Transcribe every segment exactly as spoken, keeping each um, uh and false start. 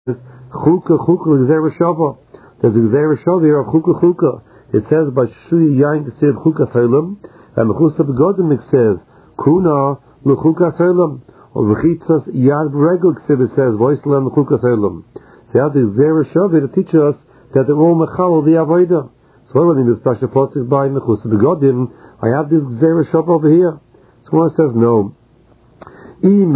Chuka chuka l'gzeira shava. There's a gzeira shava here of chuka chuka. It says by shuya yain to say chuka saylam, and mechusa begodim iksev kuna l'chuka saylam, or v'chitzas yad b'regel iksev it says voislam l'chuka saylam. So you have the gzeira shava to teach us that they're all mechal the avodah. So when in this special posting by mechusa begodim, I have this gzeira shava over here. So one says no. Only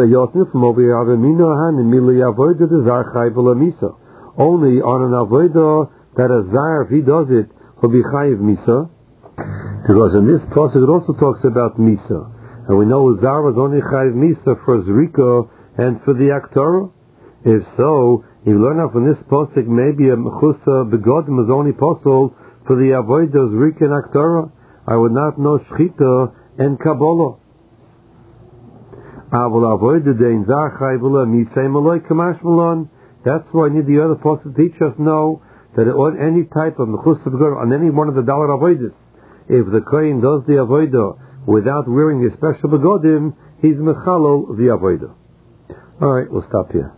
on an avodah that a zar, if he does it, will be chayiv misa. Because in this pasuk it also talks about misa, and we know zar was only chayiv misa for zrika and for the aktorah. If so, you learn out from this pasuk maybe a mechusa begodim is only possible for the avodah zrika and aktorah. I would not know shchita and kabbalah. That's why I need the other folks to teach us know that on any type of mechusa begodim, on any one of the dollar avodas, if the kohen does the avodah without wearing a special begodim, he's mechalol the avodah. All right, we'll stop here.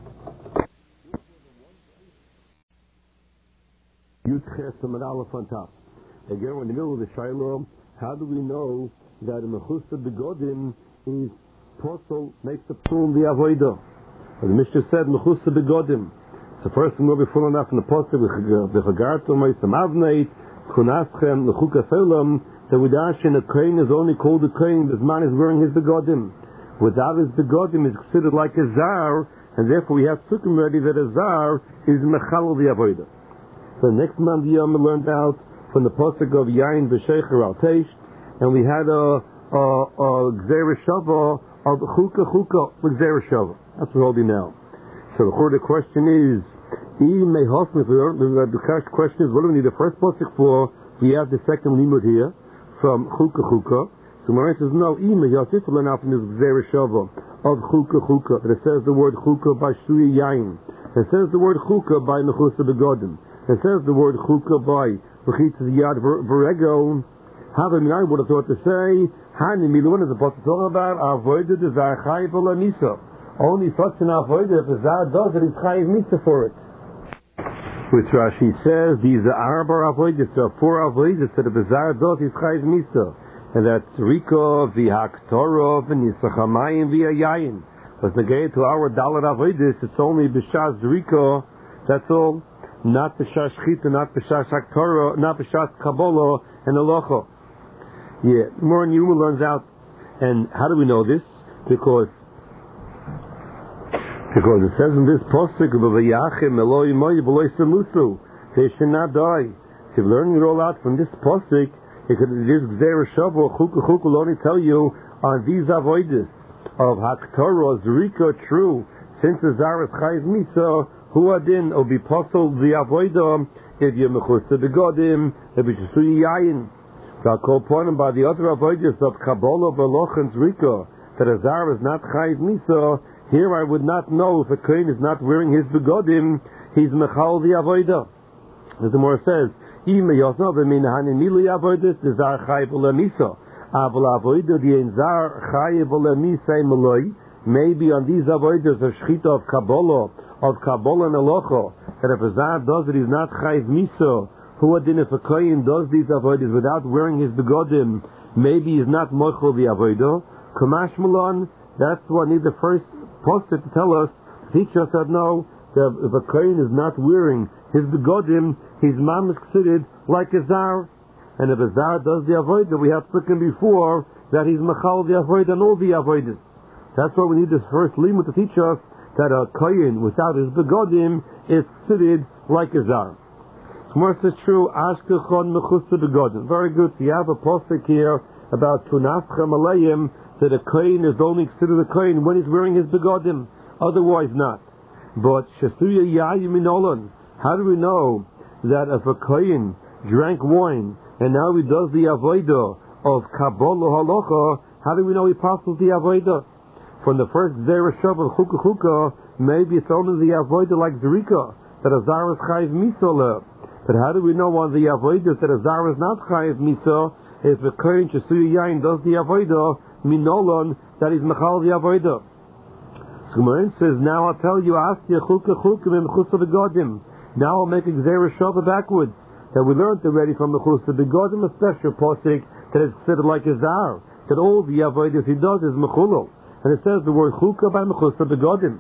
On top. Again, we're in the middle of the shiloh. How do we know that a mechusa begodim is Postal makes the psul the avodah? The Mishnah said mechusa begodim. The first thing will be full enough in the postal v'chagartu ma'isam avneit kunaschem l'chuka selam. The widashin a kohen is only called a kohen this man is wearing his begodim. Without his begodim is considered like a zar, and therefore we have sukkim ready that a zar is mechal the avodah. So the next month we learned out from the postal of yain v'shecher al teish, and we had a a, a gzeira shava of chuka chuka l'gzeira shava. That's what we're holding now. So the question is, the question is, what do we need the first pasuk for? We have the second limud here from chuka chuka. So Maran says no. Ima yasif le'naf in this gzeira shava of chuka chuka. It says the word chuka by shuya yain. It says the word chuka by mechusa begodim. It says the word chuka by v'chitzas yad v'regel. How I would have thought to say, Hani Miluan is supposed to talk about avodah the zar chayiv ola misa. Only such an avodah if the zar does it is chayiv misa for it. Which Rashi says these are arba avodas, there are four avodas that if the zar does is chayiv misa, and that's rika v'haktorah v'nisachamayim v'yayin. As the gate to our dalar avodas, it's only b'shas rika. That's all. Not b'shas shchita, not b'shas haktorah, not b'shas kabbalah and halacha. Yeah, more than Yuma learns out. And how do we know this? Because because it says in this posuk, they should not die. So if learning it all out from this posuk, it could this gzeira shava chuka chuka will only tell you on these avodas of haktorah zrika true. Since the zar is chayiv misa, who adin will be posel the avodah if you're mechusa begodim, if you're shuya yayin. So I'll call upon him by the other avodas of Kabbalah, Veloch, and Zrika, that a zar is not chayiv misa. Here I would not know if a kohen is not wearing his begodim, he's mechal the avodah. As the Gemara says, Ima yosno v'min hanimili avodas, the zar chayiv ola misa. Aval avodah, the ein zar chayiv ola misa emaloi. Maybe on these avodas of shchita of Kabbalah, of Kabbalah and Alocha, that if a zar does it, he's not chayiv misa. Who adin if a kohen does these avodas without wearing his begodim, maybe he's not mochel the avodah. Kamash malon, that's what I need the first poster to tell us, to teach us that no, that if a kohen is not wearing his begodim, his mam is considered like a zar. And if a zar does the avodah, we have spoken before that he's machal the avodah and all the avodas. That's why we need this first limud to teach us that a kohen without his begodim is considered like a zar. Tomorrow says true, Ashkechon mechusa begodim. Very good. So you have a postek here about tunaschem aleim that a kohen is only considered a kohen when he's wearing his begodim. Otherwise not. But shesuya yayim inolan. How do we know that if a kohen drank wine and now he does the avodah of kabbalah halacha, how do we know he passes the avodah? From the first zera shav of chuka chuka, maybe it's only the avodah like zrika that a zar is chayiv misa. But how do we know on the avodah that a zar is not chayiv misa if a kohen shesuya yain does the avodah minolon that is mechal the avodah? So Gemara says, now I'll tell you, Asya Chuka Chukim and Mechusa Begodim. Now I'll make a Gzeira Shava backwards. That we learned already from Mechusa Begodim, a special posik that is considered like a Zar. That all the avodas he does is Mechulo. And it says the word Chuka by Mechusa Begodim.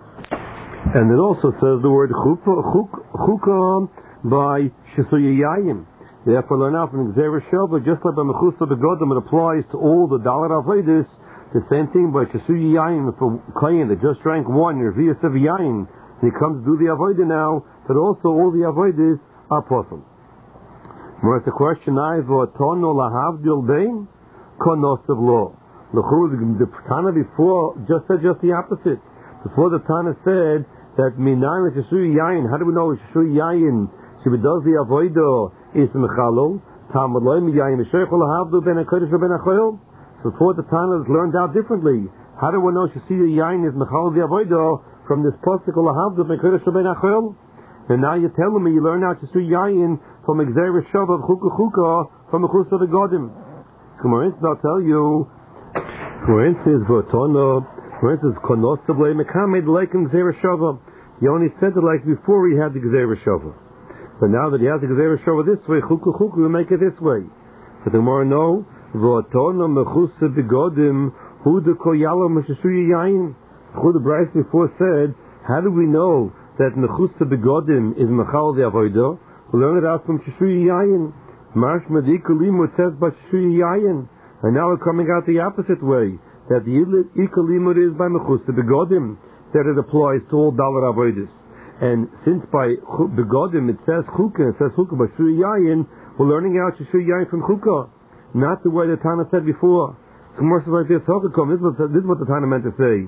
And it also says the word Chuka, Chuka by Shesuyayim. Therefore, learn out from Gzeira Shava, just like by Mechusa Begodim, it applies to all the Dalar avodas. The same thing by Shesuyayim, if a Kayin that just drank one, Revius of Yayin, and he comes to do the avodah now, that also all the avodas are possible. Whereas the question I Tono lahavdil bein konos of law. The the Tana before just said just the opposite. Before the Tana said that minayin shesui yayin. How do we know shesui yayin? She does the avodah is mechalo. Talmud loy miyayin mishaychol lahavdil ben hakodesh ben hachoil. So before the Tana is learned out differently. How do we know shesui yayin is mechalo the avodah from this pasuk lahavdil ben hakodesh ben hachoil? And now you're telling me you learn out to see yayin from Gzeira Shava Chuka Chuka from Mechusa Begodim. For instance, I'll tell you. For instance, V'Tono. For instance, Konosav Le Mekamed like Gzeira Shava. He only said it like before he had the Gzeira Shava. But now that he has the Gzeira Shava this way, Chuka Chuka will make it this way. But the more no, V'Tono Mechusa Begodim Hu de Koyala Mesheshuya Yayin. Who the Bryce before said, how do we know that Mechusa Begodim is Mechal the Avodah? We learn it out from Sheshuya Yayin. Marsh Medikalimut says by Sheshuya Yayin. And now we're coming out the opposite way. That the Ikalimut is by Mechusa Begodim. That it applies to all Dalar Avodas. And since by Begodim it says Chuka, it says Chuka by Sheshuya Yayin, we're learning out Sheshuya Yayin from Chuka. Not the way the Tana said before. So more like this, this is what the Tana meant to say.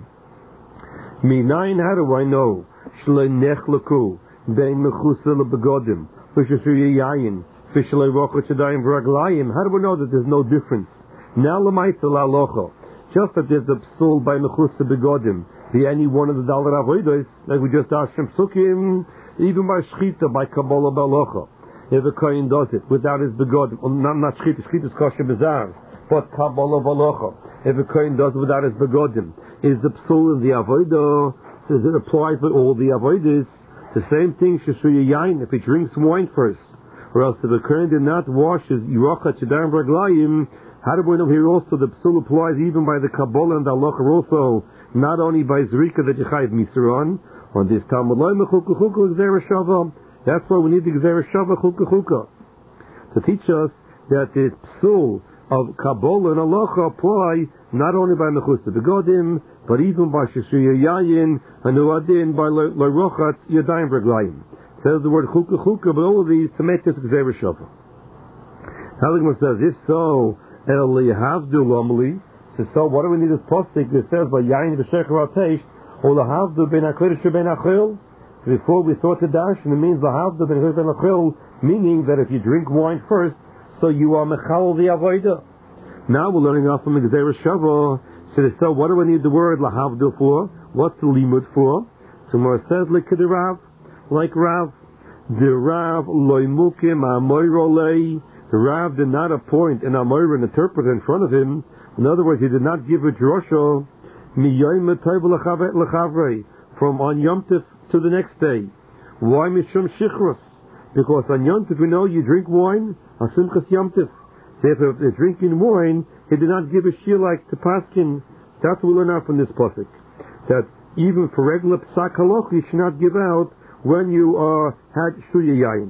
Minayin, how do I know? Shlei nechlaku bein mechusa lebegodim v'sheshuya yayin v'shlei rocha tzedayim v'raglayim. How do we know that there's no difference? Now l'maisa la'alocha, just that there's a psul by mechusa begodim, the any one of the dalar avodos, like we just asked from psukim, even by shchita, by kabbalah b'alocha, if a kohen does it without his begodim, well, not not shchita, shchita is kosher bizarre, but kabbalah b'alocha, if a kohen does it without his begodim, is the psul in the avodah. Says it applies to all the avodas. The same thing, sheshuya yain, if he drinks wine first, or else if the kohen did not wash his yirocha tzedayim v'raglayim, how do we know here also the psul applies even by the kabbalah and the halacha also, not only by zrika that you chayiv misron, on this Talmud loy mechuka chuka Gzeira Shava. That's why we need the Gzeira Shava chuka chuka to teach us that the psul of kabbalah and halacha apply not only by mechusa begodim, but even by sheshuya yayin and uadin by leirochat yadayim v'raglayim. Says the word chuka chuka, but all of these to make this Gzeira Shava. Haligman says, if so, el lihavdu lomli. So, so what do we need this postik that says by yayin v'shechar ateish or lahavdu ben hakodesh ben achil? So before we thought the dash, and it means lahavdu ben hakodesh ben achil, meaning that if you drink wine first, so you are mechal the avodah. Now we're learning off from the Gzeira Shava. So what do we need the word lahavdu for? What's the limud for? So more says like the Rav, like Rav, the Rav loimukim amoirolei. The Rav did not appoint an amoir, an interpreter in front of him. In other words, he did not give a drosha miyayim lechavrei from on Yom Tov to the next day. Why mishum shichros? Because on Yom Tov we know you drink wine on Simchas Yom Tov. So if they're drinking wine, he did not give a shir like to Paskin. That's what we learn out from this pasuk. That even for regular psak halacha, you should not give out when you are had shuya yayin.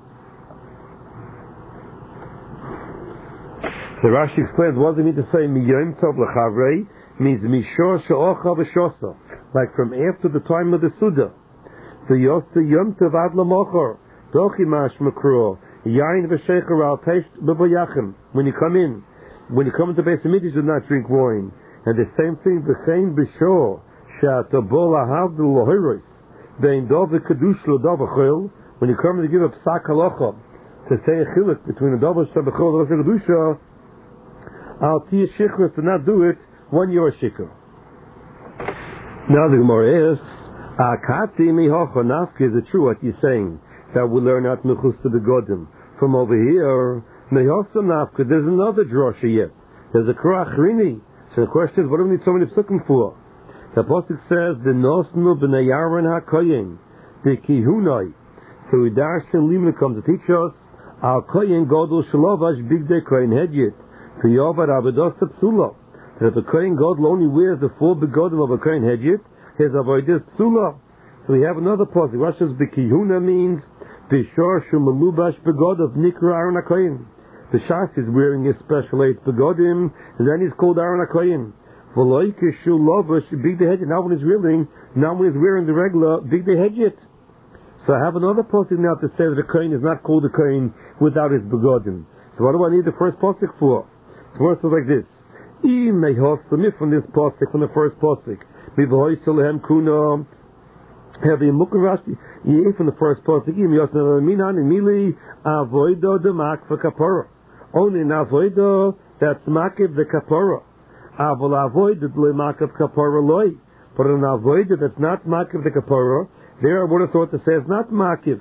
So Rashi explains what does it mean to say miyom tov lechavrei means mishor she'ocha v'shosa, like from after the time of the suda. So yosa yom tov ad lamochor dochi mash makro yain v'sheicher al teish b'bayachim. When you come in, when you come into Beis Hamikdash, you do not drink wine. And the same thing, v'chein b'shor she'atabol ahavdu lohiros bein dov v'kadush lo dov v'chil. When you come to give a psak halacha to say a chiluk between a dov v'shor b'chil and a kedusha, al tiyah shichros to not do it when you're a shikr. Now the Gemara asks, akati mihocha nafki, is it true what you're saying that we learn out mechusa begodim from over here? Mehosa nafka, there's another drosha yet. There's a krachrini. So the question is, what do we need so many psukim for? The Apostle says, the Nosnu b'nei Aaron HaKoyen, the Kihunai. So we dash in Limna comes to teach us, Al Koyen Godel Shalovash Bigdei Koyen Hedjit, to Yovad Abados Psula. That if a Koyen Godel only wears the full begodim of a Koyen Hedjit, his avoidus Psula. So we have another passage. What does B'kihuna means? B'shor Shumalubash Begodov Nikra Aaron HaKoyen. The Shas is wearing a special eight begodim, and then he's called Aaron HaKoyen. V'loike Shulovash Bigdei Hedjit. Now when he's wearing, now when he's wearing the regular Bigdei Hedjit. So I have another posting now to say that a kohen is not called a kohen without his begodim. So what do I need the first posting for? The verse is like this. I may host the myth from this posting, from the first posting. Mi v'hoiselehem kuna. Have a mukarashi. Ye from the first posting. I mi yosna minan imili avoido de mak for kapara. Only an avoido that's makiv the kapara. Avol avoido le makav kapara loy. But an avoido that's not makiv the kapara. There I would have thought to say it's not makiv.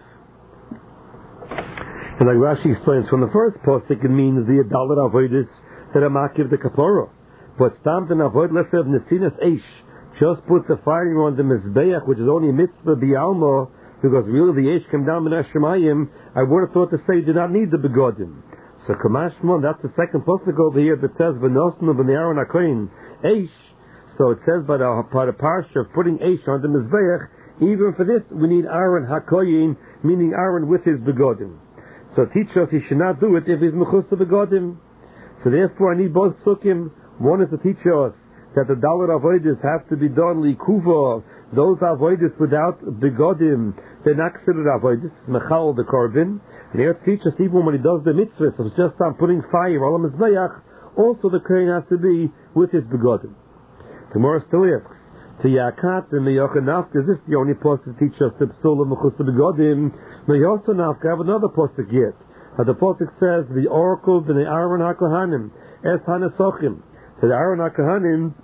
And like Rashi explains, from the first postik it means the adalat avoidus that are makiv the kapara. But stamped in avoid, let's say of nesinas eish, just puts the fire on the mizbeach, which is only a mitzvah bialma, because really the eish came down in Hashemayim. I would have thought to say you do not need the begodim. So Kamashmon, that's the second postik over here that says v'nosnu b'nei Aaron HaKoyen eish. So it says by the, by the parsha of putting eish on the mizbeach. Even for this, we need Aaron HaKoyen, meaning Aaron with his begodim. So teach us he should not do it if he's mechus to begodim. So therefore, I need both sukkim. One is to teach us that the dalar avoidus have to be done likuva. Those avoidus without begodim, they're not considered avoidus. Mechal the korban. And here to teach us even when he does the mitzvahs, so it's just on putting fire on the mizbeach. Also, the kohen has to be with his begodim. The Gemara still asks. To Yakat and the Yochanafka, is this the only post to teach us the Psula Mechus Begodim? The Yochanafka have another post to get. Uh, the post says, the oracle of the Aaron HaKohanim, Es Hanasochim. So the Aaron HaKohanim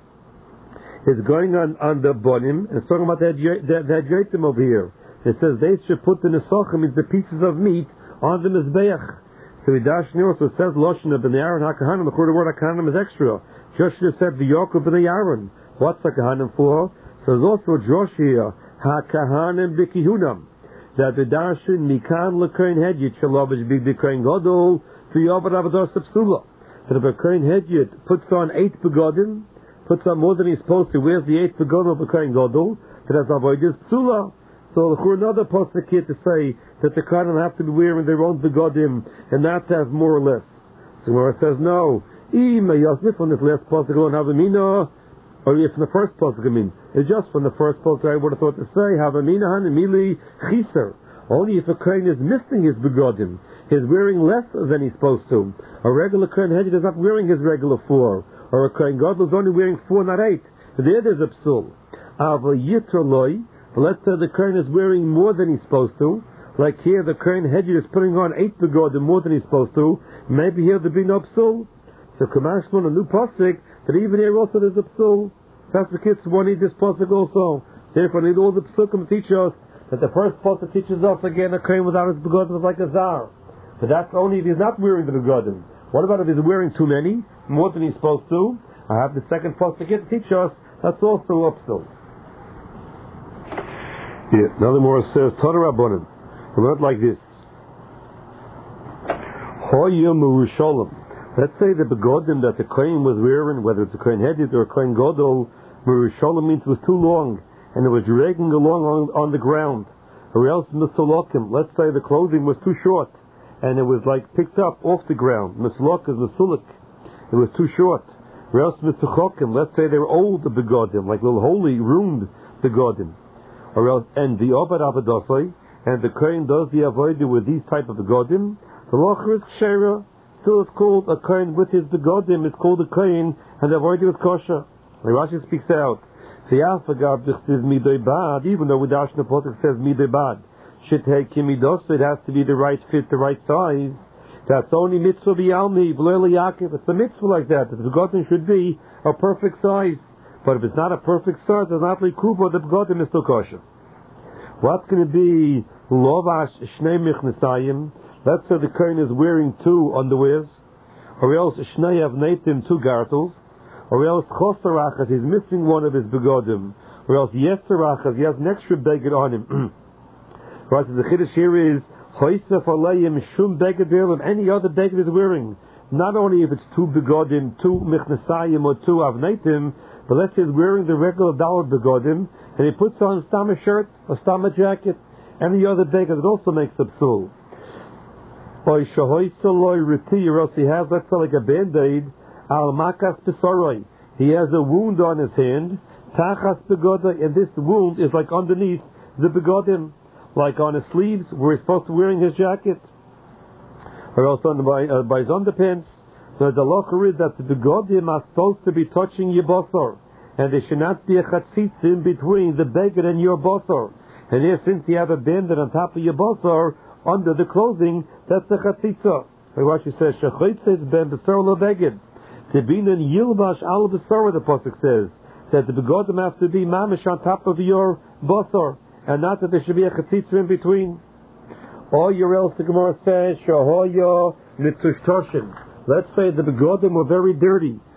is going on, on the Bonim, and it's talking about that Yatim over here. It says they should put the Nesochim, means the pieces of meat, on the Mizbeach. So we dash near, so it says Loshon of the Aaron HaKohanim, the word HaKohanim is extra. Joshua said, the Yaakov of the Aaron. What's the kahanim for? So there's also a drosh here, ha-kahanim b'kihunam, that the darshan mikan l'kohen hedjit shalovish b'kohen godol to yovad avados psula. That if a kohen hedjit puts on eight begodim, puts on more than he's supposed to, wears the eight begodim of a kohen godol, that has avoided psula. So for another pasuk here to say that the kohanim have to be wearing their own begodim and not to have more or less. So where it says no, I may yosmif on this last pasuk on havamina. Or if from the first pasuk, I mean, it's just from the first pasuk I would have thought to say, Havaminahan Emili Chiser. Only if a kohen is missing his begodim, he's wearing less than he's supposed to. A regular kohen hedjit is not wearing his regular four, or a kohen gadol is only wearing four, not eight. There there's a psul. Ava yitroloi. Let's say the kohen is wearing more than he's supposed to. Like here, the kohen hedjit is putting on eight begodim more than he's supposed to. Maybe here there be no psul. So Kamashmon, a new pasuk, that even here also there's a psul. That's the kids who need this pasuk also. Therefore, I need all the psukim to teach us that the first pasuk teaches us again a kohen without his begodim is like a zar. But that's only if he's not wearing the begodim. What about if he's wearing too many, more than he's supposed to? I have the second pasuk to teach us. That's also a psul. Yeah. Another more says Torah Rabbanim. We learn like this. Hoyim Urushalim. Let's say the begodim that the kohen was wearing, whether it's a kohen hedjit or a kohen gadol, Merushalim means it was too long and it was dragging along on, on the ground. Or else Misalokim, let's say the clothing was too short and it was like picked up off the ground. Misalok is Misulik. It was too short. Or else Misuchokim, let's say they were old begodim, like little holy, ruined begodim. Or else, and the Obad Avadosai, and the kohen does the avodah with these type of begodim, the locher is kshera. Still it's called a kohen with his begodim, it's called a kohen, and the avodah is kosher. The Rashi speaks out. Even though with Darshan Apotel says midei bad, shitei kimidos, it has to be the right fit, the right size. That's only mitzvah b'yalmi, v'lo Yaakov. It's a mitzvah like that. The begodim should be a perfect size. But if it's not a perfect size, it's not like kuba, the begodim is still kosher. What's going to be lovash shnei michnesayim? Let's say the kohen is wearing two underwears, or else shnei avnetim, two gartels. or else chosarachas, he's missing one of his begodim, or else yeserachas, he has an extra beged on him. Right, so the chiddush here is hoisef alayim shum beged ve'elam, any other beged is wearing. Not only if it's two begodim, two michnesayim, or two avneitim, but let's say he's wearing the regular dollar begodim, and he puts on a stama shirt, a stama jacket, any other beged, it also makes a psul. Or else he has, let's say, like a band-aid, al makas besoroi. He has a wound on his hand, tachas begoda, and this wound is like underneath the begodim, like on his sleeves, where he's supposed to be wearing his jacket, or also on the, by, uh, by his underpants. So the locher is that the begodim are supposed to be touching your bosor, and there should not be a chatzitz in between the beged and your bosor. And here, since you have a band on top of your bosor, under the clothing, that's the chatzitza. Like what she says, Shechitza ben b'sor lo beged. Tebinen yilbash al b'sor, the pasuk says, that the begodim have to be mamish on top of your bosor, and not that there should be a chatzitza in between. Or your else the Gemara says, Shahoyo mitzush toshin. Let's say the begodim were very dirty,